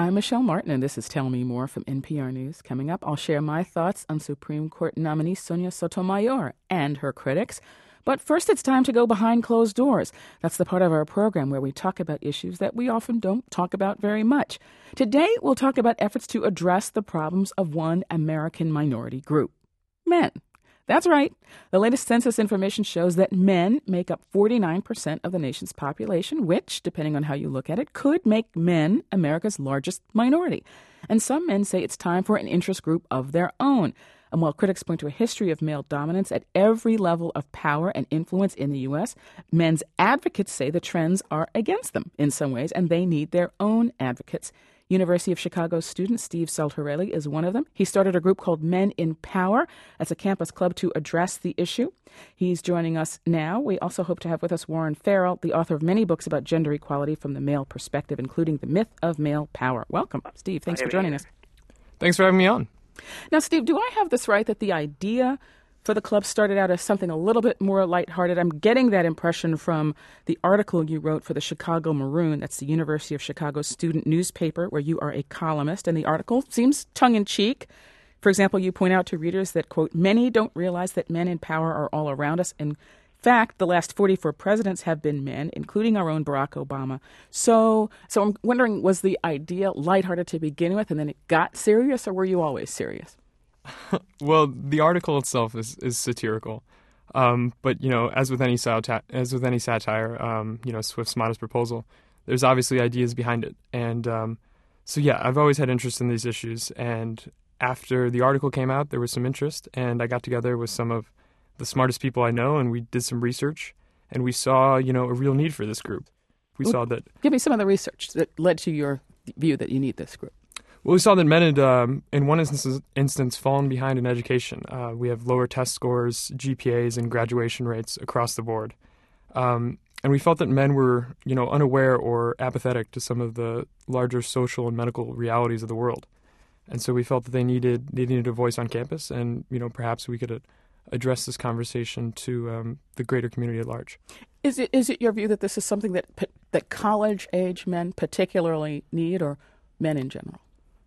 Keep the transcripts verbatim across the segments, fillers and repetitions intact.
I'm Michelle Martin, and this is Tell Me More from N P R News. Coming up, I'll share my thoughts on Supreme Court nominee Sonia Sotomayor and her critics. But first, it's time to go behind closed doors. That's the part of our program where we talk about issues that we often don't talk about very much. Today, we'll talk about efforts to address the problems of one American minority group: men. That's right. The latest census information shows that men make up forty-nine percent of the nation's population, which, depending on how you look at it, could make men America's largest minority. And some men say it's time for an interest group of their own. And while critics point to a history of male dominance at every level of power and influence in the U S, men's advocates say the trends are against them in some ways, and they need their own advocates. University of Chicago student Steve Saltarelli is one of them. He started a group called Men in Power as a campus club to address the issue. He's joining us now. We also hope to have with us Warren Farrell, the author of many books about gender equality from the male perspective, including The Myth of Male Power. Welcome, Steve. Thanks for joining us. Thanks for having me on. Now, Steve, do I have this right that the idea for the club started out as something a little bit more lighthearted? I'm getting that impression from the article you wrote for the Chicago Maroon. That's the University of Chicago student newspaper where you are a columnist. And the article seems tongue-in-cheek. For example, you point out to readers that, quote, many don't realize that men in power are all around us. In fact, the last forty-four presidents have been men, including our own Barack Obama. So so I'm wondering, was the idea lighthearted to begin with and then it got serious, or were you always serious? Well, the article itself is, is satirical. Um, but, you know, as with any sati- as with any satire, um, you know, Swift's modest proposal, there's obviously ideas behind it. And um, so, yeah, I've always had interest in these issues. And after the article came out, there was some interest. And I got together with some of the smartest people I know, and we did some research. And we saw, you know, a real need for this group. We well, saw that... Give me some of the research that led to your view that you need this group. Well, we saw that men had, um, in one instance, instance, fallen behind in education. Uh, we have lower test scores, G P As, and graduation rates across the board. Um, and we felt that men were, you know, unaware or apathetic to some of the larger social and medical realities of the world. And so we felt that they needed they needed a voice on campus, and, you know, perhaps we could uh, address this conversation to um, the greater community at large. Is it is it your view that this is something that that college-age men particularly need, or men in general?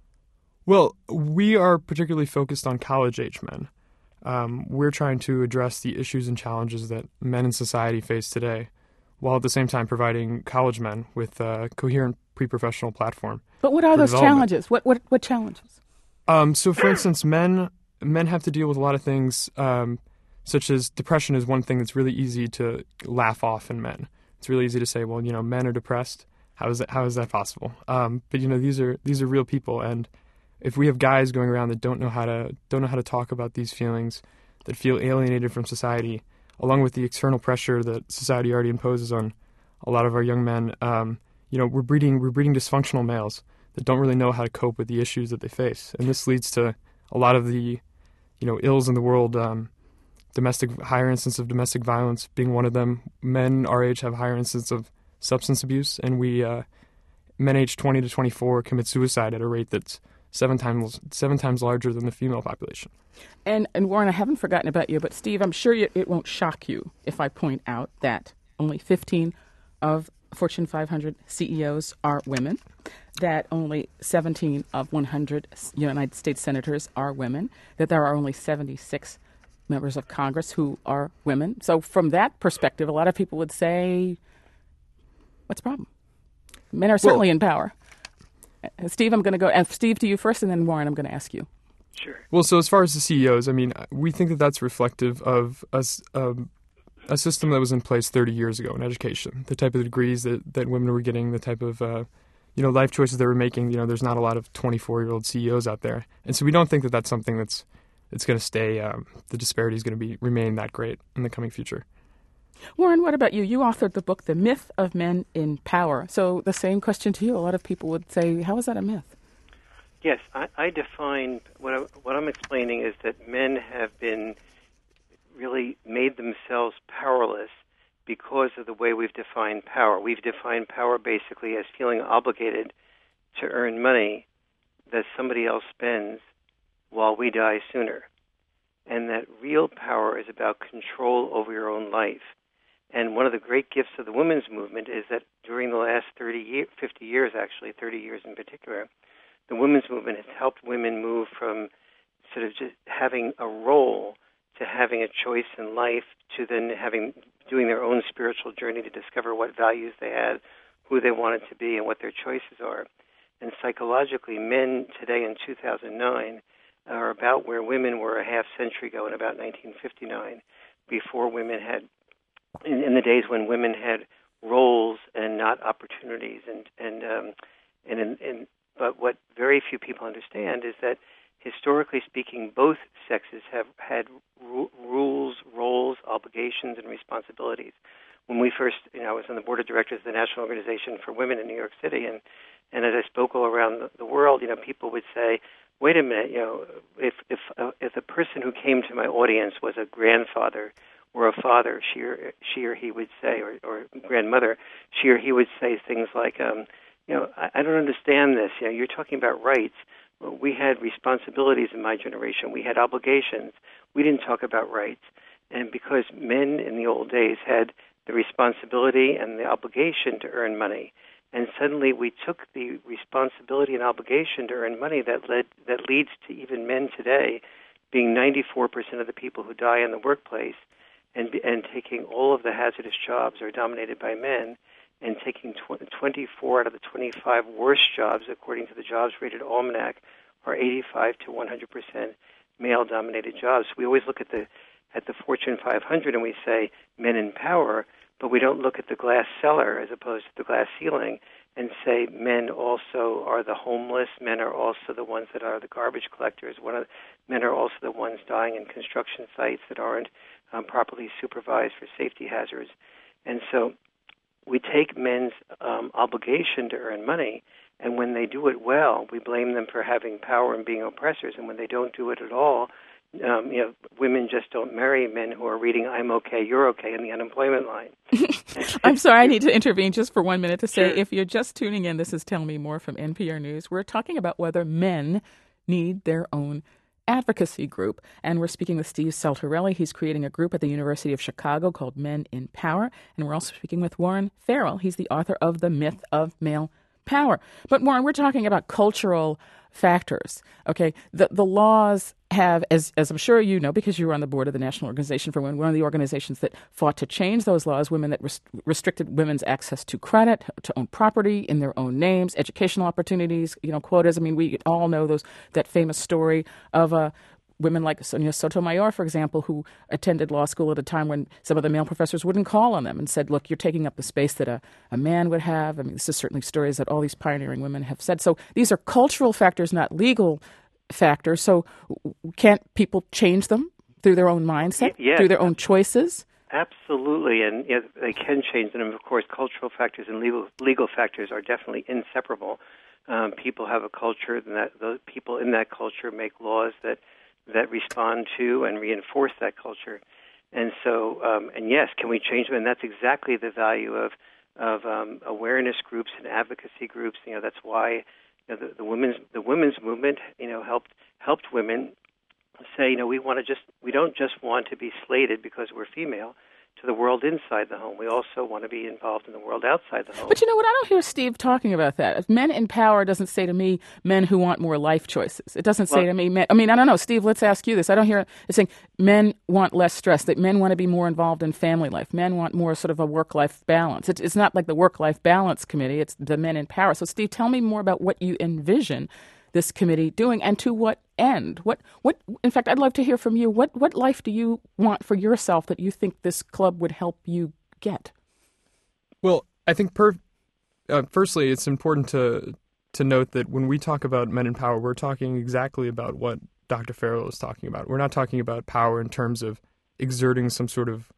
Well, we are particularly focused on college-age men. Um, we're trying to address the issues and challenges that men in society face today, while at the same time providing college men with a coherent pre-professional platform. But what are those challenges? What what what challenges? Um, so, for instance, men men have to deal with a lot of things, um, such as depression is one thing that's really easy to laugh off in men. It's really easy to say, well, you know, men are depressed. How is that? How is that possible? Um, but you know, these are these are real people, and if we have guys going around that don't know how to don't know how to talk about these feelings, that feel alienated from society, along with the external pressure that society already imposes on a lot of our young men, um, you know, we're breeding we're breeding dysfunctional males that don't really know how to cope with the issues that they face, and this leads to a lot of the, you know, ills in the world. Um, domestic higher instance of domestic violence being one of them. Men our age have higher instance of substance abuse, and we uh, men aged twenty to twenty-four commit suicide at a rate that's Seven times seven times larger than the female population. And and Warren, I haven't forgotten about you, but Steve, I'm sure you, it won't shock you if I point out that only fifteen of Fortune five hundred C E Os are women, that only seventeen of one hundred United States senators are women, that there are only seventy-six members of Congress who are women. So from that perspective, a lot of people would say, what's the problem? Men are certainly well, in power. Steve, I'm going to go, and Steve, to you first, and then Warren, I'm going to ask you. Sure. Well, so as far as the C E Os, I mean, we think that that's reflective of a, um, a system that was in place thirty years ago in education. The type of degrees that, that women were getting, the type of, uh, you know, life choices they were making. You know, there's not a lot of twenty-four-year-old C E Os out there. And so we don't think that that's something that's, that's going to stay, um, the disparity is going to be remain that great in the coming future. Warren, what about you? You authored the book, The Myth of Men in Power. So the same question to you. A lot of people would say, how is that a myth? Yes, I, I define, what, I, what I'm explaining is that men have been really made themselves powerless because of the way we've defined power. We've defined power basically as feeling obligated to earn money that somebody else spends while we die sooner. And that real power is about control over your own life. And one of the great gifts of the women's movement is that during the last thirty, fifty years, actually, thirty years in particular, the women's movement has helped women move from sort of just having a role to having a choice in life, to then having doing their own spiritual journey to discover what values they had, who they wanted to be, and what their choices are. And psychologically, men today in two thousand nine are about where women were a half century ago in about nineteen fifty-nine, before women had, in, in the days when women had roles and not opportunities. And and um, and, in, and but what very few people understand is that historically speaking, both sexes have had ru- rules, roles, obligations, and responsibilities. When we first, you know, I was on the board of directors of the National Organization for Women in New York City, and, and as I spoke all around the, the world, you know, people would say, wait a minute, you know, if if uh, if the person who came to my audience was a grandfather or a father, she or she or he would say, or, or grandmother, she or he would say things like, um, you know, I, I don't understand this. You know, you're talking about rights. Well, we had responsibilities in my generation. We had obligations. We didn't talk about rights. And because men in the old days had the responsibility and the obligation to earn money, and suddenly we took the responsibility and obligation to earn money that led that leads to even men today being ninety-four percent of the people who die in the workplace, and and taking all of the hazardous jobs are dominated by men, and taking tw- twenty-four out of the twenty-five worst jobs, according to the Jobs Rated Almanac, are eighty-five to one hundred percent male-dominated jobs. We always look at the at the Fortune five hundred and we say men in power, but we don't look at the glass cellar as opposed to the glass ceiling and say men also are the homeless, men are also the ones that are the garbage collectors, one of, men are also the ones dying in construction sites that aren't um, properly supervised for safety hazards. And so we take men's um, obligation to earn money, and when they do it well, we blame them for having power and being oppressors, and when they don't do it at all, Um, you know, women just don't marry men who are reading "I'm okay, you're okay" in the unemployment line. I'm sorry, I need to intervene just for one minute to say, Sure. if you're just tuning in, this is Tell Me More from N P R News. We're talking about whether men need their own advocacy group, and we're speaking with Steve Saltarelli. He's creating a group at the University of Chicago called Men in Power, and we're also speaking with Warren Farrell. He's the author of The Myth of Male Power. But Warren, we're talking about cultural factors. Okay, the the laws have, as as I'm sure you know, because you were on the board of the National Organization for Women, one of the organizations that fought to change those laws, women that rest, restricted women's access to credit, to own property in their own names, educational opportunities, you know, quotas. I mean, we all know those that famous story of a. Uh, Women like Sonia Sotomayor, for example, who attended law school at a time when some of the male professors wouldn't call on them and said, look, you're taking up the space that a, a man would have. I mean, this is certainly stories that all these pioneering women have said. So these are cultural factors, not legal factors. So can't people change them through their own mindset, yes, through their own choices? Absolutely, and you know, they can change them. And of course, cultural factors and legal legal factors are definitely inseparable. Um, people have a culture, and that those people in that culture make laws that that respond to and reinforce that culture. And so, um, and yes, can we change them? And that's exactly the value of of um, awareness groups and advocacy groups. You know, that's why you know, the, the women's the women's movement, you know, helped helped women say, you know, we want to just we don't just want to be slated because we're female to the world inside the home. We also want to be involved in the world outside the home. But you know what? I don't hear Steve talking about that. If men in power doesn't say to me, men who want more life choices. It doesn't say well, to me, men, I mean, I don't know. Steve, let's ask you this. I don't hear it saying men want less stress, that men want to be more involved in family life. Men want more sort of a work-life balance. It, it's not like the work-life balance committee. It's the men in power. So, Steve, tell me more about what you envision this committee doing, and to what end? What, what? In fact, I'd love to hear from you. What, what life do you want for yourself that you think this club would help you get? Well, I think, per, uh, firstly, it's important to to note that when we talk about men in power, we're talking exactly about what Doctor Farrell is talking about. We're not talking about power in terms of exerting some sort of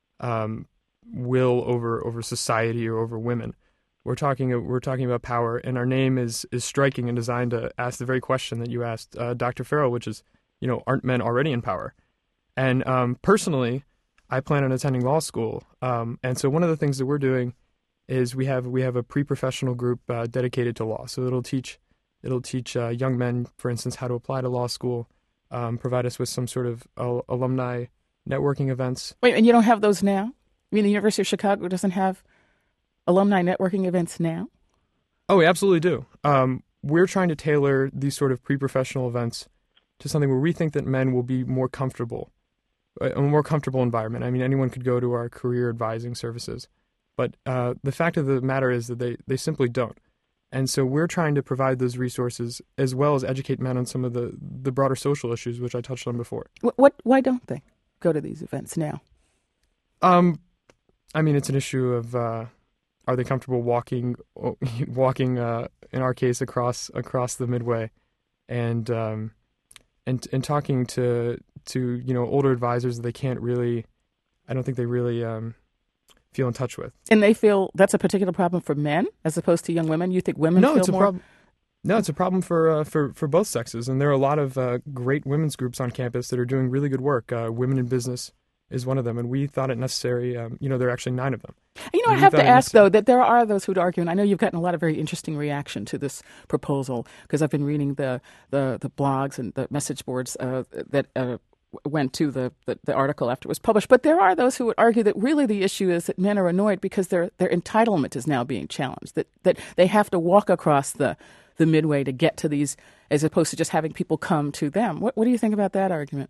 um, will over over society or over women. We're talking we're talking about power, and our name is is striking and designed to ask the very question that you asked uh, Doctor Farrell, which is, you know, aren't men already in power? And um, personally, I plan on attending law school, um, and so one of the things that we're doing is we have we have a pre-professional group uh, dedicated to law. So it'll teach it'll teach uh, young men, for instance, how to apply to law school, um, provide us with some sort of uh, alumni networking events. Wait, and you don't have those now? I mean, the University of Chicago doesn't have alumni networking events now? Oh, we absolutely do. Um, we're trying to tailor these sort of pre-professional events to something where we think that men will be more comfortable, a more comfortable environment. I mean, anyone could go to our career advising services, but uh, the fact of the matter is that they, they simply don't. And so we're trying to provide those resources as well as educate men on some of the, the broader social issues, which I touched on before. What, what? Why don't they go to these events now? Um, I mean, it's an issue of uh, are they comfortable walking, walking uh, in our case across across the Midway, and um, and and talking to to you know older advisors that they can't really, I don't think they really um, feel in touch with. And they feel that's a particular problem for men as opposed to young women? You think women no, feel it's a more? Prob- no, it's a problem for uh, for for both sexes, and there are a lot of uh, great women's groups on campus that are doing really good work. Uh, Women in Business is one of them, and we thought it necessary. Um, you know, there are actually nine of them. You know, I We have thought to it ask, necessary- though, that there are those who'd argue, and I know you've gotten a lot of very interesting reaction to this proposal, because I've been reading the, the, the blogs and the message boards uh, that uh, went to the, the, the article after it was published. But there are those who would argue that really the issue is that men are annoyed because their their entitlement is now being challenged, that, that they have to walk across the, the Midway to get to these, as opposed to just having people come to them. What, what do you think about that argument?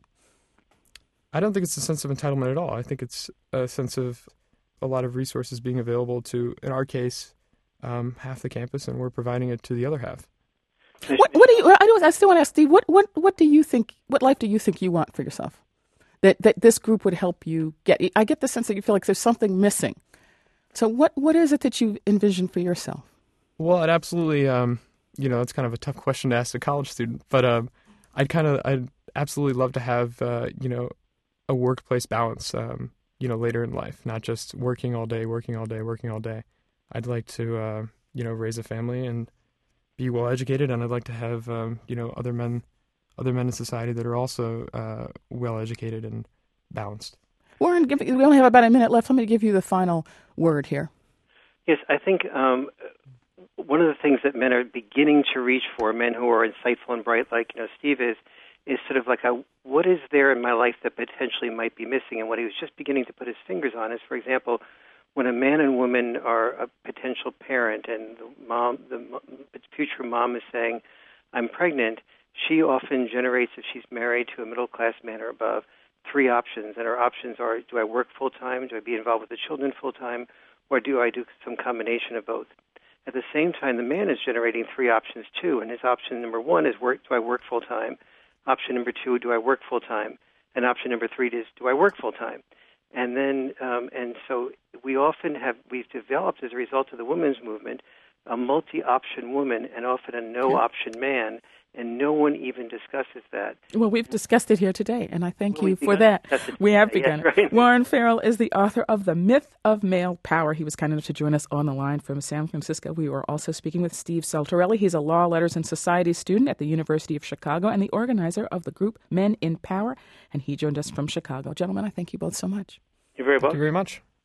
I don't think it's a sense of entitlement at all. I think it's a sense of a lot of resources being available to, in our case, um, half the campus, and we're providing it to the other half. What, what do you? I, do, I still want to ask Steve. What, what, what do you think? What life do you think you want for yourself? That that this group would help you get. I get the sense that you feel like there's something missing. So what, what is it that you envision for yourself? Well, I'd absolutely, um, you know, it's kind of a tough question to ask a college student, but um, I'd kind of, I'd absolutely love to have, uh, you know, a workplace balance, um, you know, later in life, not just working all day, working all day, working all day. I'd like to, uh, you know, raise a family and be well educated, and I'd like to have, um, you know, other men, other men in society that are also uh, well educated and balanced. Warren, give, we only have about a minute left. Let me give you the final word here. Yes, I think um, one of the things that men are beginning to reach for, men who are insightful and bright, like you know Steve is, is sort of like a, what is there in my life that potentially might be missing? And what he was just beginning to put his fingers on is, for example, when a man and woman are a potential parent and the mom, the future mom is saying, I'm pregnant, she often generates, if she's married to a middle-class man or above, three options. And her options are, do I work full-time, do I be involved with the children full-time, or do I do some combination of both? At the same time, the man is generating three options too, and his option number one is, work. do I work full-time? Option number two, do I work full-time? And option number three is, do I work full-time? And then, um, and so we often have, we've developed as a result of the women's movement, a multi-option woman and often a no-option man, and no one even discusses that. Well, we've discussed it here today, and I thank Well, you we've for that. begun- We have yeah, begun. right. Warren Farrell is the author of The Myth of Male Power. He was kind enough to join us on the line from San Francisco. We were also speaking with Steve Saltarelli. He's a law, letters, and society student at the University of Chicago and the organizer of the group Men in Power, and he joined us from Chicago. Gentlemen, I thank you both so much. You're very Thank welcome. you very much.